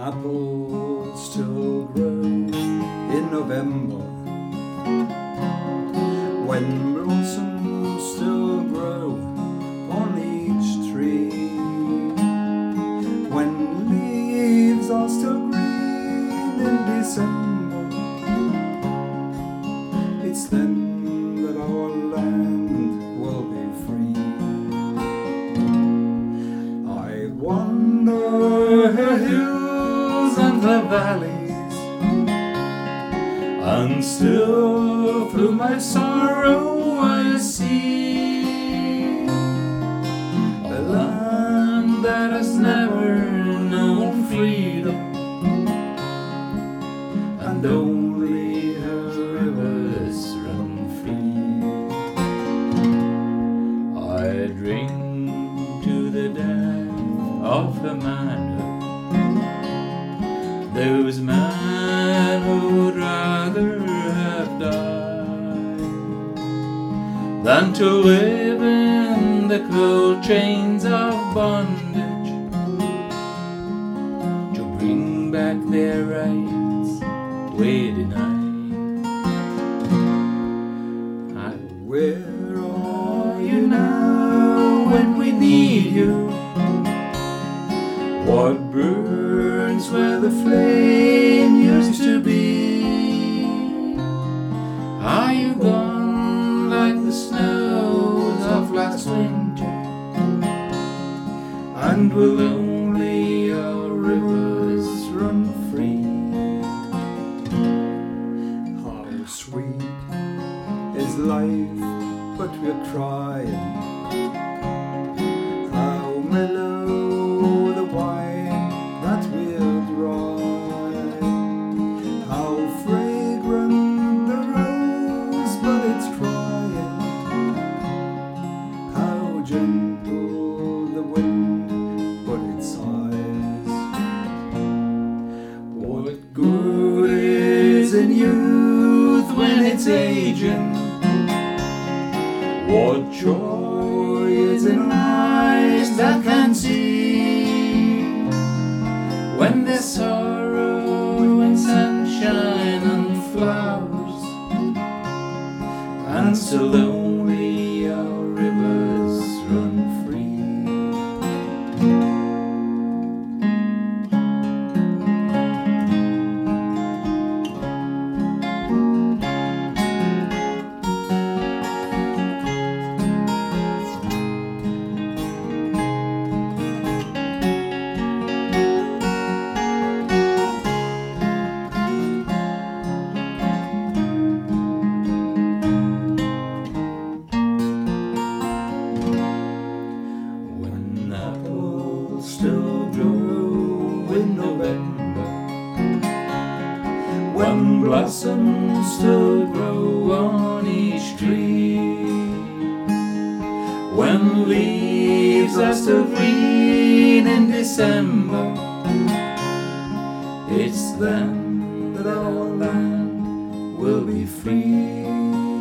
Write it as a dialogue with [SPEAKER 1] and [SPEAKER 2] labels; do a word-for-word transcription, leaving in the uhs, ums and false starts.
[SPEAKER 1] apples still grow in November, when blossoms still grow on each tree, when leaves are still green in December. It's then that our land will be free. I wander her hills and the valleys, and still through my sorrow I see a land that has never known freedom, and only her rivers run free. I drink to the death of her manhood, those men who would rather have died than to live in the cold chains of bondage, to bring back their rights we denied. I, where are you now when we need you? What burns where the flame used to be? Are you gone like the snows of last winter? And will only our rivers run free? How sweet is life, but we're crying. How mellow the wine that we'll dry. How fragrant the rose, but it's crying. How gentle the wind, but it sighs. What good is in youth when it's aging? What joy is in eyes that can see, when there's sorrow and sunshine and flowers, and still only our rivers run free. Still grow in November, when blossoms still grow on each tree, when leaves are still green in December. It's then that our land will be free.